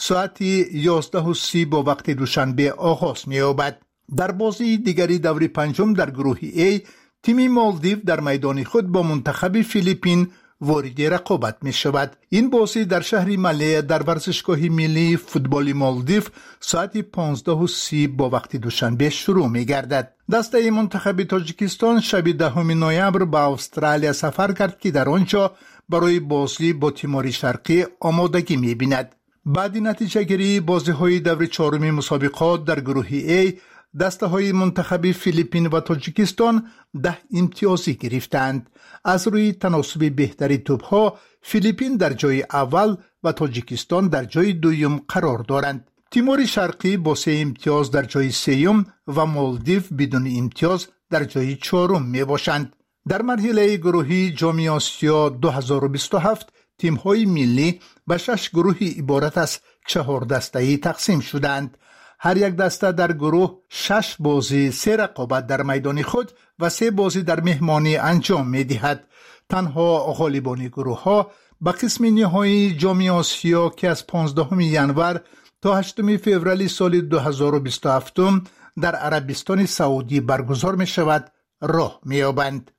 ساعت 11:30 با وقت دوشنبه آغاز می‌یابد. در بازی دیگری دور پنجم در گروه A تیم مالدیو در میدان خود با منتخب فیلیپین وارد رقابت می شود. این بازی در شهر مله در ورزشگاه ملی فوتبال مالدیو ساعت 15:30 با وقت دوشنبه شروع می گردد. دسته منتخب تاجیکستان شب 10 نوامبر به استرالیا سفر کرد که در آنجا برای بازی با تیمور شرقی آمادگی می بیند. بعد نتیجه گیری بازی های دور چهارم مسابقات در گروه A دسته های منتخب فیلیپین و تاجیکستان 10 امتیازی گرفتند. از روی تناسب بهتری توپ ها فیلیپین در جای اول و تاجیکستان در جای دوم قرار دارند. تیمور شرقی با 3 امتیاز در جای سوم و مالدیو بدون امتیاز در جای چهارم می باشند. در مرحله گروهی جام آسیا 2027 تیم های ملی به 6 گروه عبارت از 4 دسته‌ای تقسیم شدند. هر یک دسته در گروه 6 بازی 3 رقابت در میدان خود و 3 بازی در مهمانی انجام می دهد. تنها غالبان گروه ها به قسم نهایی جام آسیا که از 15 ژانویه تا 8 فوریه سال 2027 در عربستان سعودی برگزار می شود راه می یابند.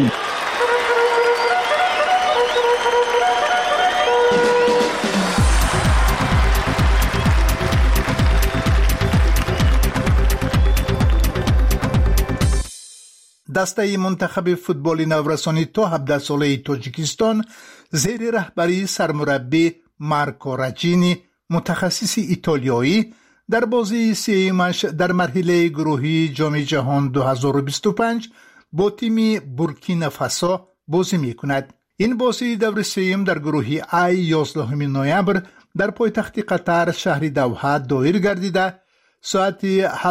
دسته منتخب فوتبال نورسانی تا 17 ساله تاجیکستان زیر رهبری سرمربی مارکو راجینی متخصص ایتالیایی در بازی سومش در مرحله گروهی جام جهان 2025 با تیم بورکینافاسو بازی می‌کند. این بازی دور سوم در گروهی A 11 نوامبر در پایتخت قطر شهر دوحه دایر گردیده ساعت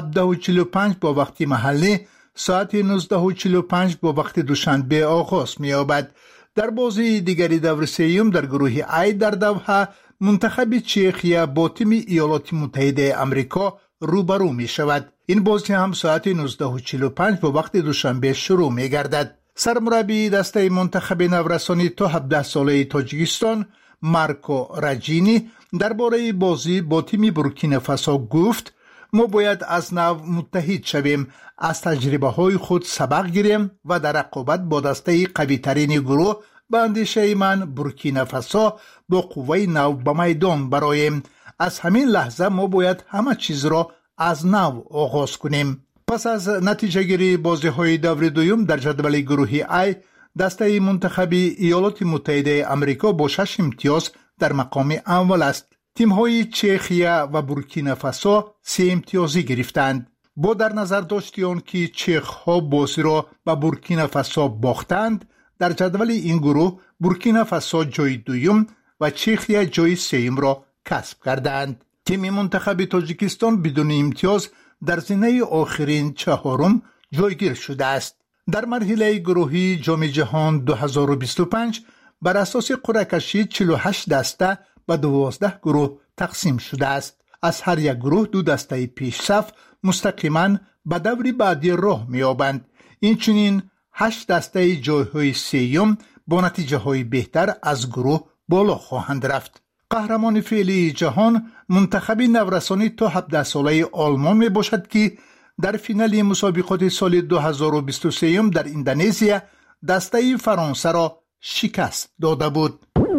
17:45 با وقت محلی ساعت 19:45 با وقت دوشنبه آغاز می‌یابد. در بازی دیگری دور سوم در گروه A در دوحه منتخب چخیا با تیم ایالات متحده آمریکا روبرو می‌شود. این بازی هم ساعت 19:45 با وقت دوشنبه شروع می‌گردد. سرمربی دسته منتخب نورسانی تا 17 ساله تاجیکستان مارکو راجینی درباره بازی با تیم بورکینافاسو گفت: ما باید از نو متحد شویم، از تجربه های خود سبق گیریم و در رقابت با دسته قوی ترین گروه به اندیشه من بورکینافاسو با قوه نو به میدان برایم. از همین لحظه ما باید همه چیز را از نو آغاز کنیم. پس از نتیجه گیری بازی های دور دوم در جدول گروهی A دسته منتخب ایالات متحده آمریکا با 6 امتیاز در مقام اول است. تیم های چخیا و بورکینافاسو 3 امتیازی گرفتند. با در نظر داشتن که چخ ها بازی را به بورکینافاسو باختند، در جدول این گروه بورکینافاسو جای دوم و چخیا جای سوم را کسب کردند. تیم منتخب تاجیکستان بدون امتیاز در زینه آخرین چهارم جایگیر شده است. در مرحله گروهی جام جهان 2025 بر اساس قرعه کشی 48 دسته و 12 گروه تقسیم شده است. از هر یک گروه 2 دسته پیش صف مستقیما به دور بعدی راه می‌یابند. اینچنین 8 دسته جایهای سوم با نتیجه های بهتر از گروه بالا خواهند رفت. قهرمان فعلی جهان منتخب نورسانی تا 17 ساله آلمان می باشد که در فینال مسابقات سال 2023 در اندونزیا دسته فرانسه را شکست داده بود.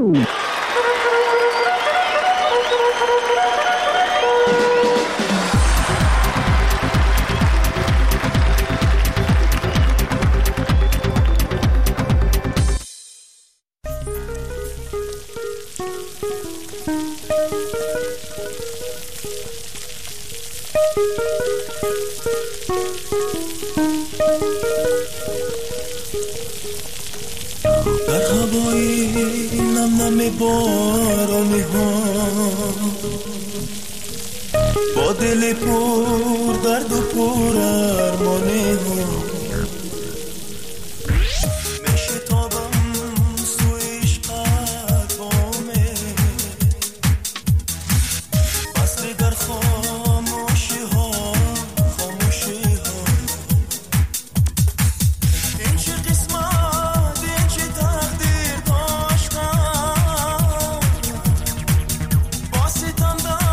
در هوای نم نم بارانی ها با دل پر درد و پر ارمانی ها Stand up.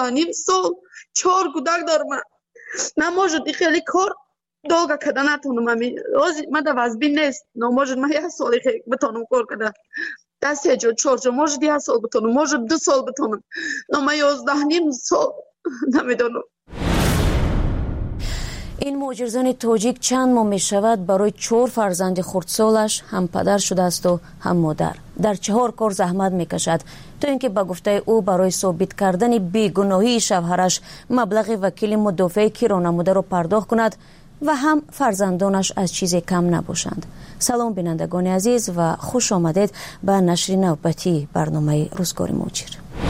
سال 4 کودک دارم. نموجد خیلی کار долго کده نتونم. من در وزبین نیست. نموجد من 1 سالی خیلی بتونم کار کده. دست 3 4 موجد 1 سال بتونم. موجد 2 سال بتونم. من 11 سال نمیدونم. این مهاجرزن تاجیک چند ماه می شود برای 4 فرزند خردسالش هم پدر شده است و هم مادر. در 4 کار زحمت می کشد تا اینکه به گفته او برای ثابت کردن بیگناهی شوهرش مبلغ وکیل مدافع کیرانموده را پرداخت کند و هم فرزندانش از چیزی کم نباشند. سلام بینندگان عزیز و خوش آمدید به نشر نوبتی برنامه روزگار مهاجر.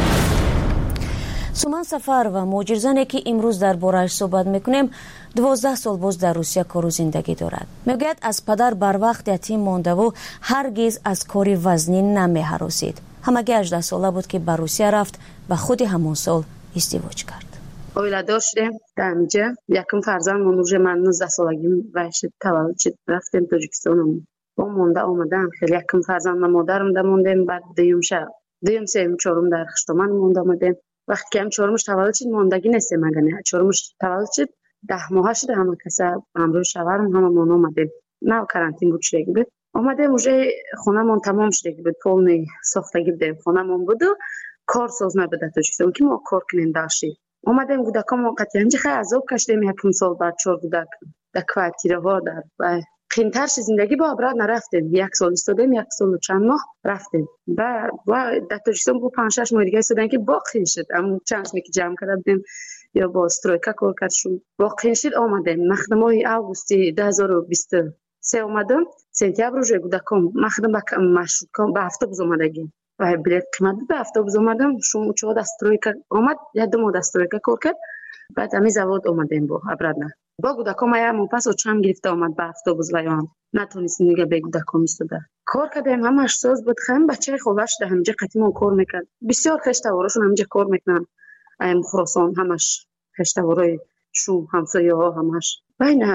سومن سفر و مهاجرزنی که امروز درباره‌اش صحبت میکنیم 12 سال باز در روسیه کار و زندگی دارد. میگوید از پدر بر وقت یتیم مانده و هرگز از کاری وزنی نمی‌هراسید. همگی 18 ساله بود که به روسیه رفت و خود همان سال ازدواج کرد. اویلا داشتیم در اینجا یکم فرزندم уже من 19 سالگیم وایش تولد شد رفتیم تاجیکستان. با مونده آمدم خیلی یکم فرزندم مادرم در موندیم بعد دویم سوم چهارم در خشتمان مونده آمدیم. وقتی که هم چهارمش تولد شد ماندگی نیستیم مگه چهارمش تولد شد 10 ماه شد همه کسا امروز شوهرم همه مون اومدیم نه کرانتین بود شده بود اومدیم уже خونمون تمام شده بود پولنی ساختگی بودیم خونمون بود و کار ساز نبوده تاجیکستان که ما کار کنیم داشتیم اومدیم کودکام وقتی اینجا خیلی عذاب کشیدیم یکم سال بعد 4 کودک در کوارتیره ها در قیمترش زندگی با ابراد نرفتیم 1 سال استادیم 1 سال و چند ماه رفتیم و در تاجیکستان با 5-6 ماه دیگه استادن که باقی شد اما چند می که جمع کرده بودیم یا با استرویکا کار کردیم باقی شد آمدیم مخدم های آگوست 2023 اومدم سپتامبر روز کودکام مخدم با مشروط با اتوبوس اومدگی و بلیط قیمت به اتوبوس اومدم شما چه استرویکا اومد یا دو ماه استرویکا کار کرد بعد امی زواد اومدیم با ابراد با کودکام یا مپاس و چم گرفته اومد به اتوبوس لیان نتونستیم دیگه به کودکام ایستاده کار کردیم همش ساز بود خم بچه خوبش ده همینجا قطیمون کار میکرد بسیار خشتوارشون همینجا کار میکنن ایم خراسان همش خشتوارای شوم همسایه ها همش بین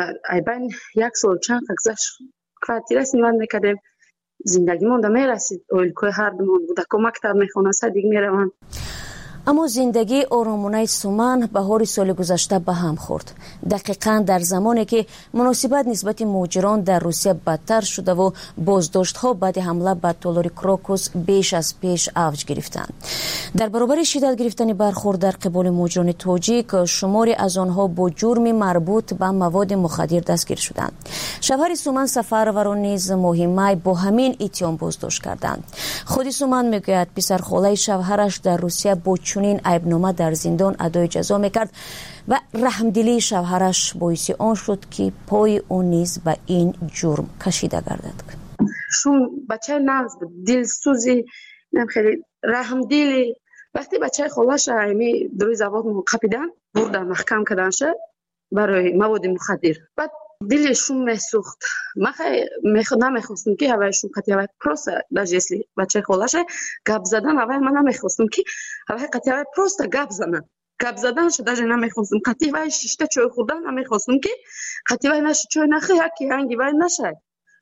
1 سال چند گذشت کوارتیره سنوان میکردیم زندگی مونده میرسید اولکوی هر دمون کودکام مکتب میخونه صدیق میروند. اما زندگی آرامانه سومن بهار سال گذشته به هم خورد. دقیقاً در زمانی که مناسبت نسبت مهاجران در روسیه بدتر شده و بازداشت‌ها بعد حمله به تالار کراکوس بیش از پیش اوج گرفتند. در برابر شدت گرفتن برخورد در قبال مهاجران تاجیک شماری از آنها با جرم مربوط به مواد مخدر دستگیر شدند. شوهر سومن سفرور را نیز مهمه با همین اتهام بازداشت کردند. خود سومن میگوید پسرخاله شوهرش در روسیه با چنین عیبنامه در زندان ادای جزا میکرد و رحمدلی شوهرش باعث آن شد که پای او نیز به این جرم کشیده گردد. شون بچه ناز دلسوزی خیلی رحمدلی وقتی بچه خالش همی دروی زباد قپیدن بردن محکم کردن شد برای مواد مخدر بعد دلشون میسوخت من نمیخواستم که هوایشون قطعه پروست داشتی بچه خالش گپ زدن هوای من نمیخواستم که هوای قطعه پروست گپ زدن شد داشت نمیخواستم قطعه شیشته چای خوردن نمیخواستم که قطعه نش چای نخی هکی هنگی وای نشه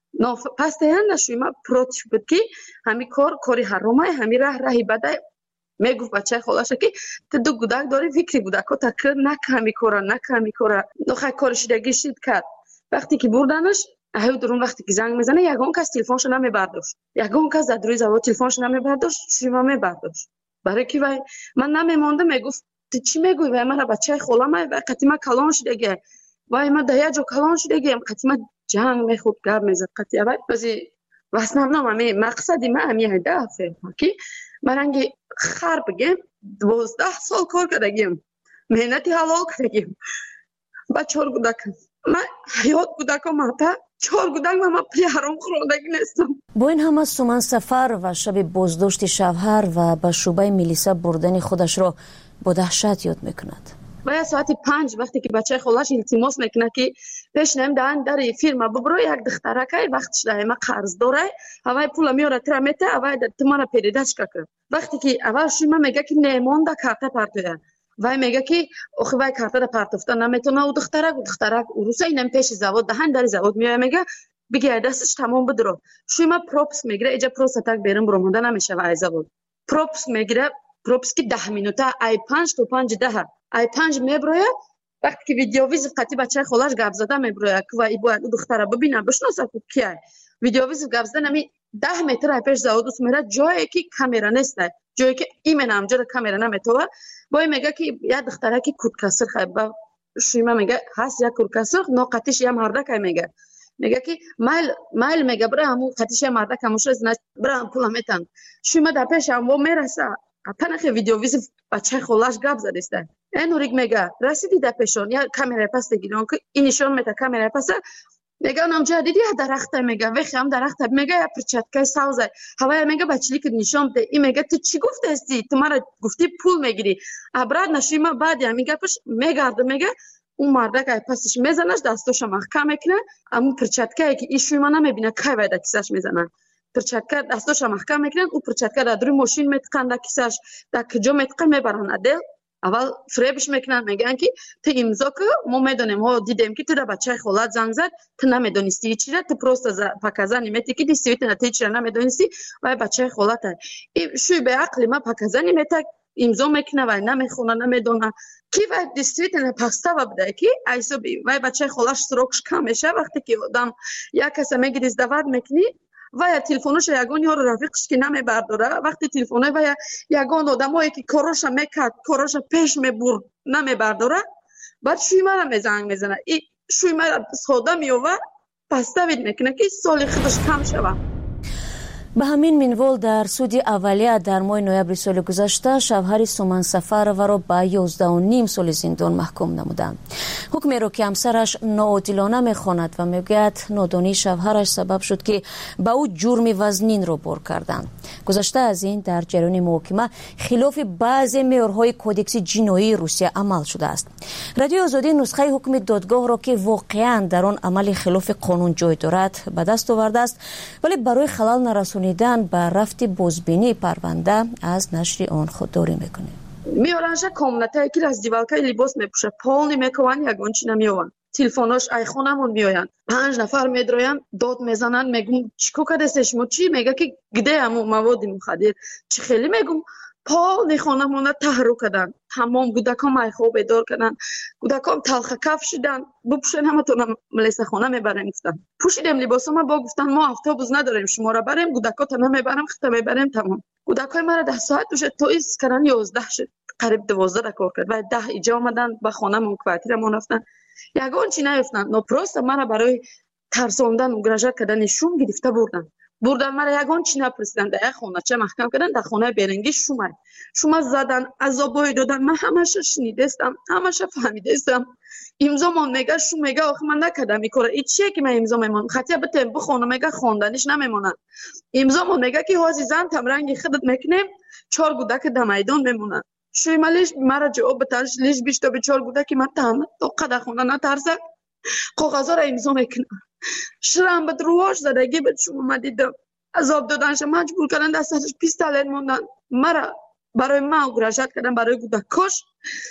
پس تهان نشوی ما پروتش بود که همی کاری حرامه همی راهی بده میگفت بچه خالش که تو دو کودک داری فکری کودک تکرار نکمی کورا نخواهی کارشیدگی شد کرد وقتی که بردنش درون وقتی که زنگ میزنه یگان کس تلفنش نمیبرداشت یگان کس در روی زبان تلفنش نمیبرداشت شیما میبرداشت برای که من نمیمونده میگفت تو چی میگوی و من بچه خالم و قطیمه کلان شدگه و من ده جو کلان شدگه قطیمه جنگ میخورد گرد میزد قطیمه بازی واسنامه مقصدی من همیه هدفه که مرنگی خر بگیم 12 سال کار کردگیم مهنتی حلال کردگیم با 4 کودک من حیات کودکم ماتا 4 کودک من پی حرام خوردگی نیستم. با این همه سومن سفر و شب بازداشت شوهر و به شعبه میلیسا بردن خودش را با دهشت یاد میکند. باید ساعت 5 وقتی که بچه خالش التماس میکنه که پیش نیم در فیرما ببرو یک دخترکه وقتش دائما قرض داره هوای پول میاره ترمته هوای تمام پیداش کرد وقتی که اول شما میگه که نمونده کارت پارتویا وای میگه که اخی وای کارت پارتوفتا نمیتونه او دخترک روسا اینم پیش زواد دهن در زواد میگه بگه دستش تمام بدرو شما پروپس میگیره اجا پروستاک بیرون برمونده نمیشه وای زواد پروپس میگیره پروپسکی 10 минута ай 5 то 5-10 ай 5 меброя وقتی که ویدیوویز قطعی بچه خالش گپ زده میبروه که وای باید دختره ببینه بشناسه که کیه ویدیوویز گپ زده نمی 10 متر ای پیش زاودوس میره جایی که کامera نیست جایی که ایمن همجور کامera نمیتوه با میگه که یا دختره که کود کسر خیلی شویما میگه هست یا کود کسر ناقتیش یا مردک میگه که مایل میگه برای همون قطیش یا مردک هموش از برای هم پول میتن شویما در پیش هم و میرسه پنخه ویدیوویز بچه خالش گپ زده است اینوریک میگه رسیدی در پیشون یا کامera پس دیگه که اینشون میته کامera پس میگه اونجا دیدی درخت میگه وقتی هم درخت میگه یا پرچتکای ساوزه هوای میگه بچلی که نشون بده این میگه تو چی گفته استی تو مرا گفتی پول میگیری ابراد نشیما بعد یا میگه پش میگرده میگه اون مردک پسش میزنش دستش محکم میکنه اما پرچتکایی که ایشون ما نمیبینه کی باید کیسش میزنن پرچتکا دستش محکم میکنن او پرچتکا در روی ماشین میتقن در کیسش در کجا میتقن میبرن دل اول فریبش میکنن میگن که تو امضا که ما میدونیم ها دیدیم که تو در بچه خالت زنگ زد تو نمیدونستی چی را تو پروست پاکزنی میتی که دیستیویت نتی چی را نمیدونستی و بچه خالت شوی به عقل ما پاکزنی میته امضا میکنه و نمیخونه نمیدونه کی و دیستیویت نپسته و بده که ایسا بی و بچه خالش سروکش کم میشه وقتی که آدم یک کسی میگه دزدواد میکنی و تلفنش یگان یار رفیقش که نمیبرداره وقتی تلفنه و یگان آدمایی که کاراش میکرد کاراش پیش میبرد نمیبرداره بعد شوی مرا میزنگ میزنه این شوی مرا ساده میوه پس دوید میکنه که سالی خودش کم شوه به همین منوال در سود اولیه در ماه نوامبر سال گذشته شوهر سومن سفرова را به 11.5 سال زندان محکوم نمودند. حکمی را که همسرش ناعادلانه میخواند و میگوید نادانی شوهرش سبب شد که به او جرم وزنین را بار کردند. گذشته از این در جریان محاکمه خلاف بعضی معیارهای کودکس جنایی روسیه عمل شده است. رادیو آزادی نسخه حکم دادگاه را که واقعا در آن عمل خلاف قانون جای دارد به دست آورده است ولی برای خلل نرسانیدن به رفت بازبینی پرونده از نشر آن خودداری میکنه. میارنش کامنته که از دیوالکای لباس میپوشه پول نمیکنن یگان چی نمیوان تلفناش ایخونمون میآیند 5 نفر میدراین داد میزنن میگم چیکو کردستش مو چی میگه که گده همون مواد مخدر چی خیلی میگم پول نخونمون تحرک کردن تمام گودکام ایخو بیدار کردن گودکام تلخ کف شدن بپوشن همتون ملیسه خونه میبریم گفتن پوشیدیم لباسم با گفتن ما اتوبوس نداریم شما را بریم گودکات نمیبریم خطه میبریم تمام گودکای مرا 10 ساعت دوشه تو ایس کردن 11 شد قریب 12 کار کرد و 10 ایجا آمدن به خانه‌مون کوارتیرمون رفتن یگان چی نیفتن نپروست مرا برای ترساندن و گرجت کردن شوم گرفته بردن مرا یگان چی نپرسیدن در خونه چه محکم کردن در خانه برنگی شما زدن عذابای دادن من همش شنیدستم همش فهمیدستم امضا من میگه شو میگه آخه من نکردم این کارو این چیه که من امضا میمونم خطی به تمبو خونه میگه خواندنش نمیمونن امضا من میگه که عزیزان تم رنگ خودت میکنیم 4 گودک در میدان میمونن شوی مالش مرا جواب بتاش لیش بیشتر به 4 گودک من تام تو قد خونه نترسه کاغذا را امضا میکنه شرم به درواش زدگی به شما من دیدم عذاب دادنش مجبور کردن دستش پیستالت موندن مرا برای ما گرجت کردن برای گودکاش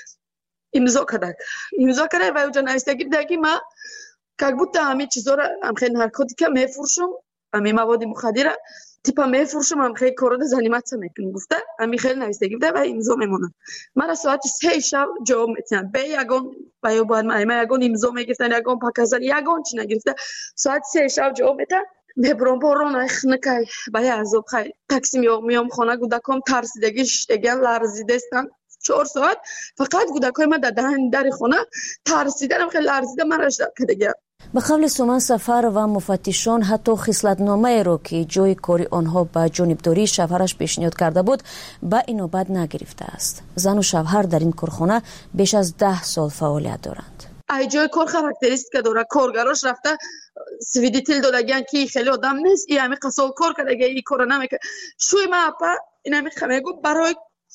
امضا کرده و اونجا نوشته که ما که بود همه چیزا را هم خیلی نارکوتیکا میفروشم همه مواد مخدر تیپا میفروشم هم خیلی کارو زنیمت میکنم گفته همه خیلی نوشته گفته و امضا میمونن مرا ساعت 3 شب جواب میتونم به یگان و باید ما یگان امضا میگفتن یگان پاکزن یگان چی نگرفته ساعت 3 شب جواب میتونم میبرم بارون اخنکای به عذاب خیلی تاکسی میام خانه گودکام ترسیدگیش دیگه لرزیدستن 4 ساعت فقط گودکای ما در خونه ترسیدن خیلی لرزیده مرش دیگه به قول سومن سفر و مفتشان حتی خصلتنامه را که جای کاری آنها به جانبداری شوهرش پیشنهاد کرده بود به این نوبت نگرفته است. زن و شوهر در این کارخانه بیش از 10 سال فعالیت دارند. ای جای کار خاراکتریستیک داره کارگراش رفته سویدیتل دادگان که خیلی آدم نیست این همه قسال کار کرده این کار نمیکنه شوی ما اپا این همه خمیگو برای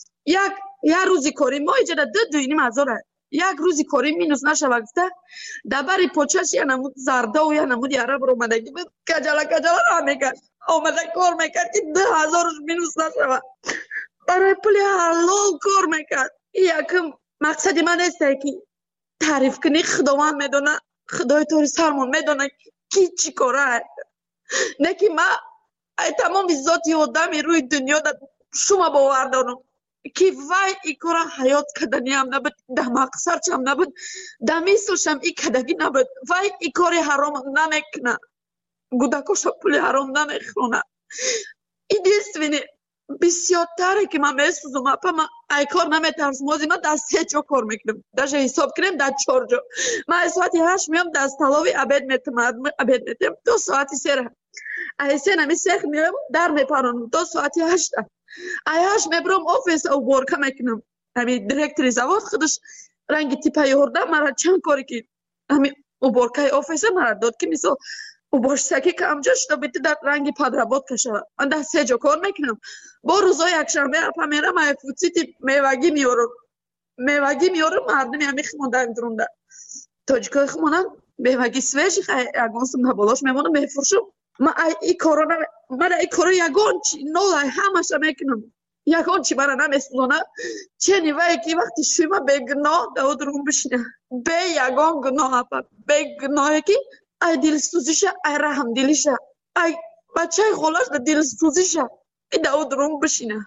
یک روزی کاری ما ایجاده 2,500 یک روزی کاری مینوس نشه وقته دبری پوچش یا نمود زرده و یا نمود یاره برو اومده که کجالا را میکرد اومده کار میکرد که 2,000 مینوس نشه برای پولی حلال کار میکرد یکم مقصدی من است که تعریف کنی خداوند میدونه خدای توری سرمون میدونه کی چی کاره نه که من تمام ذاتی آدمی روی دنیا شما باور دارم که وای ای کارا حیات کدنی هم نبود ده مقصرچ هم نبود ده میسلش هم ای کدگی نبود وای ای کاری حرام نمیکنه گودکوش پولی حرام نمیخونه единственное بسیارتره که من میسوزم اپا من ای کار نمیترسم موزی من دست 3 جا کار میکنم даже حساب کنم در 4 جا من ساعتی 8 میام دست تلاوی عبید میتم 2 ساعتی سره ای سه نمی سخ میام در میپرانم 2 ساعتی 8 ای 8 میبرم آفیس او بورکا میکنم همین دیرکتری زواد خودش رنگ تیپه یورده مرا چند کاری که همین او بورکای آفیس مرا داد که مثلا او باش سکی که امجا شده بیتی در رنگی پادراباد کشه من ده 3 جا کار میکنم با روزای یکشنبه اپا میرم ای فوتسیتی میوگی میارم مردمی همی خمونده درونده تاجیکای خمونن میوگی سویش یگانسم نبالاش میمونم میفرشم من ای کارو یگان چی نولای همش میکنم یگان چی برا نمیسلونه چه نیوه که وقتی شویمه به گناه دو درون بشینه به یگان گناه اپا به گناهی که ای دلسوزیشه ای رحم دلیشه ای بچه غلاش ده دلسوزیشه ای دو درون بشینه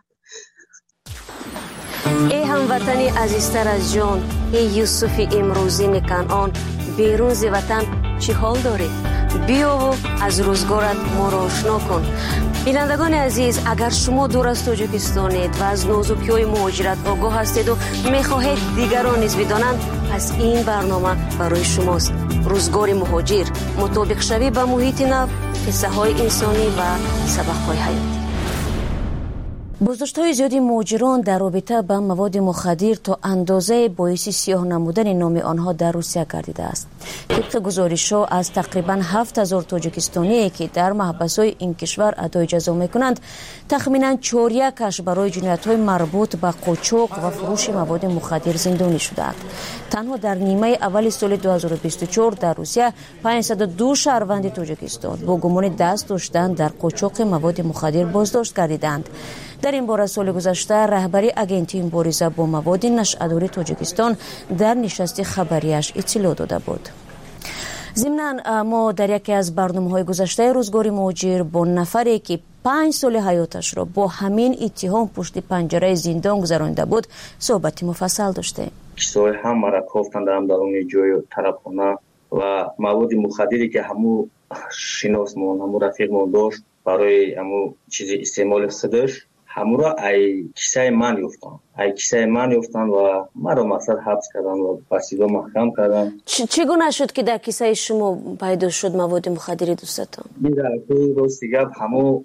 ای هموطن عزیزتر از جان ای یوسف امروزی کنعان بیرون ز وطن چی حال داری؟ بیا و از روزگارت ما را آشنا کن. بینندگان عزیز اگر شما دور از تاجیکستانید و از نازکی‌های مهاجرت آگاه هستید و میخواهید دیگران نیز بدانند پس این برنامه برای شماست. روزگار مهاجر مطابق شوی به محیط نو قصه های انسانی و سبق های حیاتی. بازداشت‌های زیادی مهاجران در رابطه با مواد مخدر تا اندازه باعث سیاه نمودن نام آنها در روسیه گردیده است. طبق گزارش‌ها از تقریباً 7000 تاجیکستانی که در محبس‌های این کشور ادای جزا می‌کنند، تخمیناً 4/1 برای جنایت‌های مربوط به قاچاق و فروش مواد مخدر زندانی شده‌اند. تنها در نیمه اول سال 2024 در روسیه 502 شهروند تاجیکستان با گمان دست داشتن در قاچاق مواد مخدر بازداشت گردیدند. در این باره سال گذشته رهبری اگنتی مبارزه با مواد نشئه‌داری تاجیکستان در نشست خبریش اطلاع داده بود. ضمناً ما در یکی از برنامه‌های گذشته روزگار مهاجر با نفری که 5 سال حیاتش را با همین اتهام پشت پنجره زندان گذرانده بود صحبت مفصل داشتیم. کسای هم مرا گفتند در درون جای طرفخانه و مواد مخدری که همو شناسمون همو رفیقمون داشت برای همو چیزی استعمال خودش همو را ای کیسه من یافتن و مرا مقصد حبس کردن و بسیار محکم کردن. چگونه شد که در کیسه شما پیدا شد مواد مخدری دوستتان؟ این در راستی گپ همو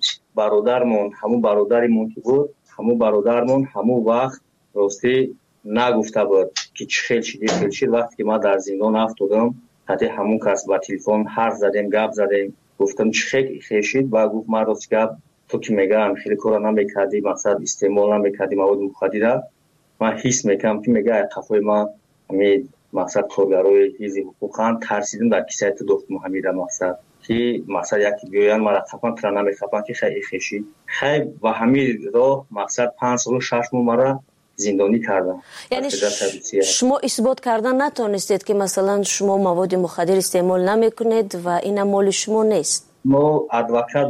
برادرمون که بود همو وقت راستی نگفته بود که چه خیلی شد. وقتی که ما در زندان افتادم حتی همون کس با تلفن حرف زدیم گپ زدیم گفتم چه خیلی شد و گفت ما راستی گپ تو که میگم خیلی کارا نمیکردی مقصد استعمال نمیکردی مواد مخدر من حس میکنم که میگه قفای ما همین مقصد کارگرای حزب حقوقا ترسیدن در کیسه تو دختم همین مقصد که مقصد یکی بیاین مرا خفن کردن نمیخفن که خیلی خیشی خیلی و همین راه مقصد 5 سال و 6 ماه مرا زندانی کردن. یعنی شما اثبات کردن نتونستید که مثلا شما مواد مخدر استعمال نمیکنید و این مال شما نیست؟ ما ادوکات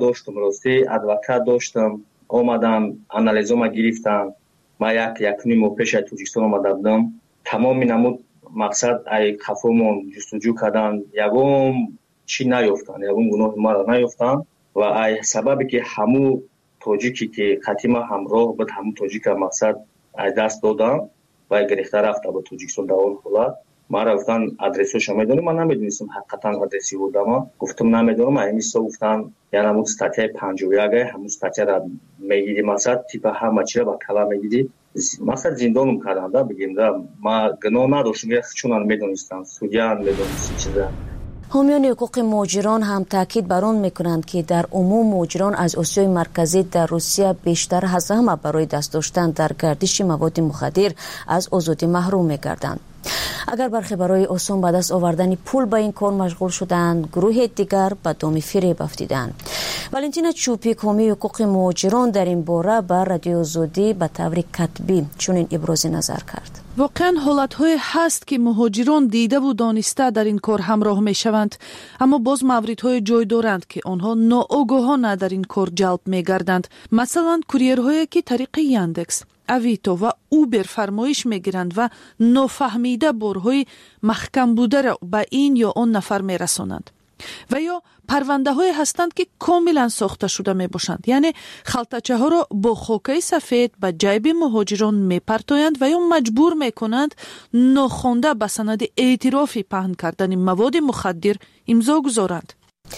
داشتم آمدم انالیزم گرفتم ما یک نیم پیش از تاجیکستان آمده بودم تمام نمود مقصد ای خفمون جستجو کردن یگم چی نیافتن یگم گناه ما را نیافتن و ای سببی که همو تاجیکی که خطیمه همراه بود همو تاجیک مقصد از دست دادم و گرفته رفته به تاجیکستان در اون حالت ما رفتن آدرسش میدونم من نمیدونستم حقیقتا آدرسی بودم گفتم نمیدونم امیسا گفتن یعنی همون استاتیا 51 همون استاتیا را میگیری مثلا تیپ همه چیز با کلا میگیری مثلا زندانم کردن بگیم ما گناه نداشتم چون میدونستم سودیان میدونستم چیزا. حامیان حقوق مهاجران هم تاکید بر آن میکنند که در عموم مهاجران از آسیای مرکزی در روسیه بیشتر از همه برای دست داشتن در گردش مواد مخدر از آزادی محروم میگردند. اگر برخی برای آسان به دست آوردن پول به این کار مشغول شدند، گروه دیگر به دام فریب افتیدند. والنتینا چوپیک حامی حقوق مهاجران در این باره به رادیو آزادی به طور کتبی چنین ابراز نظر کرد. واقعا حالت‌های هست که مهاجران دیده و دانسته در این کار همراه می‌شوند، اما باز موردهای جای دارند که آنها ناآگاهانه در این کار جلب می‌گردند. مثلا کوریرهایی که طریق یاندکس اویتو و اوبر فرمایش میگیرند و نافهمیده بارهای محکم بوده را به این یا آن نفر میرسانند. و یا پرونده های هستند که کاملا ساخته شده می باشند، یعنی خلطچه ها را با خاکه سفید به جیب مهاجران می پرتایند و یا مجبور می کنند ناخوانده به سند اعترافی پهن کردن مواد مخدر امضا گذارند.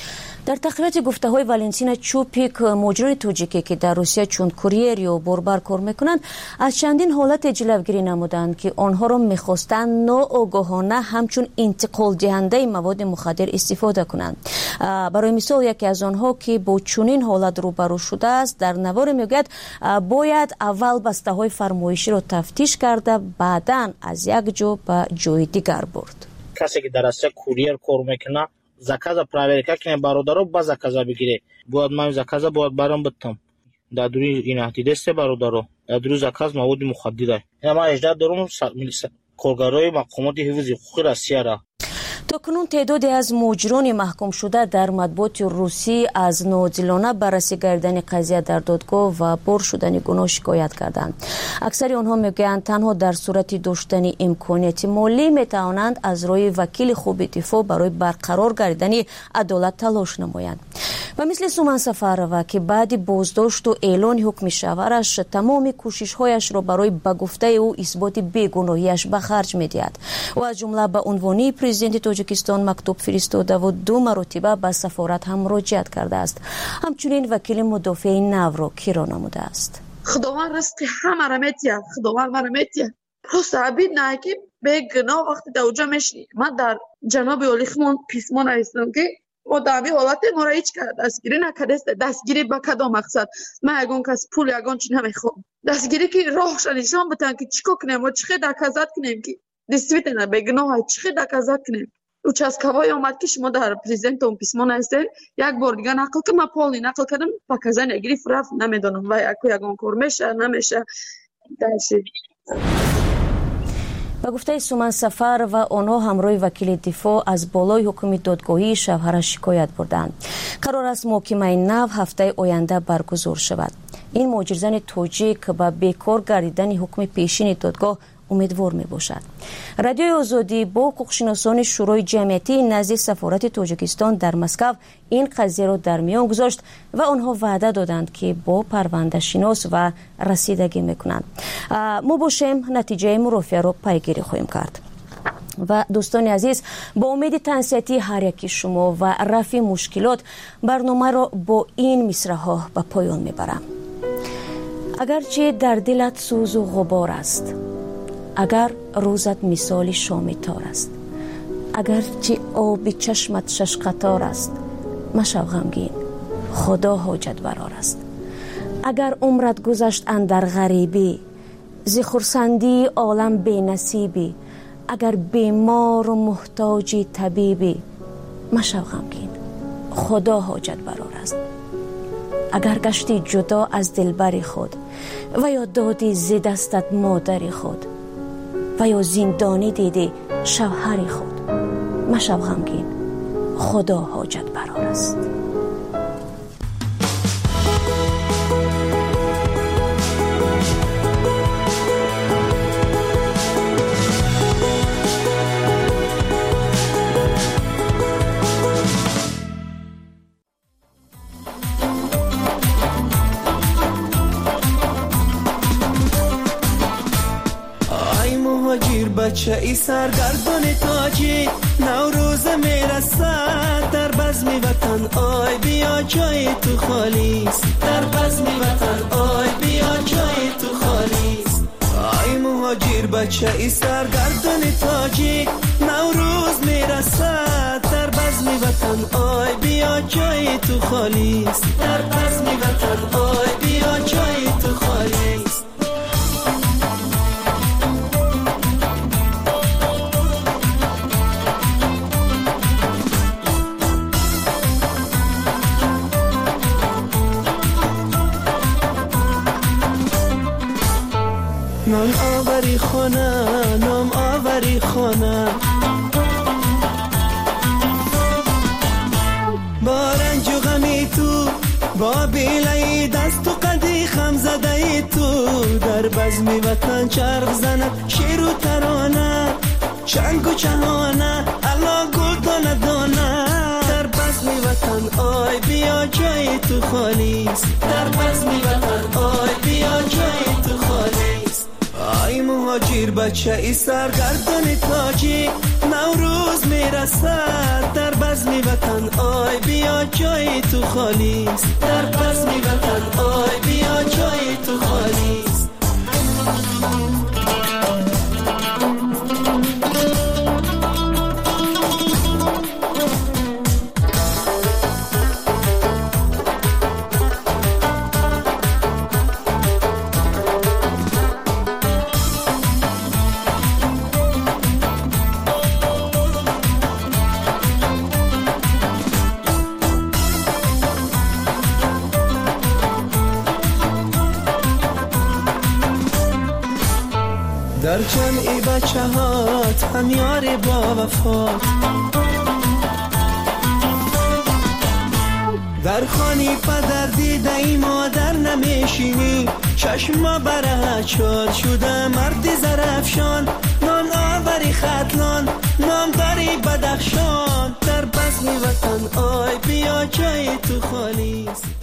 در تقریبات گفته های والنتینا چوپیک، مهاجران تاجیکی که در روسیه چون کوریر یا باربر کار میکنند، از چندین حالت جلوگیری نمودند که آنها را میخواستند ناآگاهانه همچون انتقال دهنده مواد مخدر استفاده کنند. برای مثال یکی از آنها که با چنین حالت روبرو شده است در نوار میگوید باید اول بسته های فرمایشی را تفتیش کرده بعداً از یک جا به جای دیگر برد. کسی که در روسیه کوریر کار میکنه заказа проверка кине бародаро ба заказа бигире бояд ман заказа бояд барам биттам дар дури инахти десте бародаро дар дури заказ маводи мухаддира ина ман 18 дорум коргарои мақомоти ҳифзи ҳуқуқи россияра. تاکنون تعدادی از مهاجران محکوم شده در مطبوعات روسی از ناعادلانه بررسی کردن قضیه در دادگاه و بار شدن گناه شکایت کردند. اکثر آنها میگویند تنها در صورت داشتن امکانیت مالی میتوانند از روی وکیل خوب دفاع برای برقرار گردیدن عدالت تلاش نمایند. و مثل سومن سفرова که بعد بازداشت و اعلان حکم شوهرش تمام کوشش‌هایش را برای به گفته او اثبات بیگناهیش به خرج می‌دهد و از جمله به عنوان پرزیدنت تاجیکستان مکتوب فرستاده و 2 مرتبه به سفارت هم مراجعت کرده است. همچنین وکیل مدافع نو را کرا نموده است. خداوند رزق همه را می‌دهد، خداوند ما را می‌دهد. پس عبید نه که بیگناه وقتی در اونجا میشی. من در جناب اولیخمون پیسمان هستم که و دامی حالت ما را هیچ دستگیری نکرده است. دستگیری به کدام مقصد؟ من یگان کس پول یگان چی نمیخوام. دستگیری که راهش نشان بدن که چیکار کنیم و چه دکازات کنیم که دیسویتنا بگناه چه دکازات کنیم. участковой آمد که شما در پرزیدنت اون پیسمان هستین یک بار دیگه نقل که من پولی نقل کردم پاکزن یگیری فرف نمیدونم و یگان کار میشه نمیشه داشتی. به گفته سومن سفر و آنها همراه وکیل دفاع از بالای حکم دادگاهی شوهرش شکایت بردند. قرار است محاکمه نو هفته آینده برگزار شود. این مهاجرزن تاجیک به بیکار گردیدن حکم پیشین دادگاه امیدوار می باشد. رادیوی آزادی با حقوق‌شناسان شورای جمعیتی نزد سفارت تاجیکستان در مسکو این قضیه را در میان گذاشت و آنها وعده دادند که با پرونده شناس و رسیدگی میکنند. ما باشیم نتیجه مرافعه را پیگیری خواهیم کرد. و دوستان عزیز، با امید تنصیحاتی هر یکی شما و رفع مشکلات برنامه را با این مصرع‌ها به پایان میبرم. اگرچه در دلت سوز و غبار است، اگر روزت مثال شام تار است، اگرچه آب چشمت شش قطار است، مشو غمگین، خدا حاجت برار است. اگر عمرت گذشت اندر غریبی، ز خرسندی عالم بی نصیبی، اگر بیمار و محتاجی طبیبی، مشو غمگین، خدا حاجت برار است. اگر گشتی جدا از دلبری خود و یا دادی ز دستت مادری خود و یا زندانی دیدی شوهری خود، مشو غمگین، خدا حاجت برار است. بچه ای سرگردان تاجی نوروز میرسد در بزم وطن آی بیا جای تو خالیست در بزم وطن آی بیا جای تو خالیست آی مهاجر بچه ای سرگردان تاجی نوروز میرسد در بزم وطن آی بیا جای تو خالیست در بزم وطن آی بیا جای تو خالیست نام آوری خانه نام آوری خانه با رنج و غمی تو با قبیله دست و قدی خم زده تو در بزم وطن چرخ زند شیر و ترانه چنگ و چهانه الله گل دانه دانه در بزم وطن آی بیا جای تو خالیست در بزم وطن آی بیا جای تو خالیست آی مهاجر بچه ای سرگردان تاجی نوروز میرسد در بزم وطن آی بیا جای تو خالیست در بزم وطن آی بیا جای تو خالیست در جمعی بچه هات هم یار با وفات در خانی پدر دیده ای مادر نمیشینی چشما بره چاد شده مردی زرفشان نان آوری خطلان نام داری بدخشان در بزم وطن آی بیا جای تو خالیست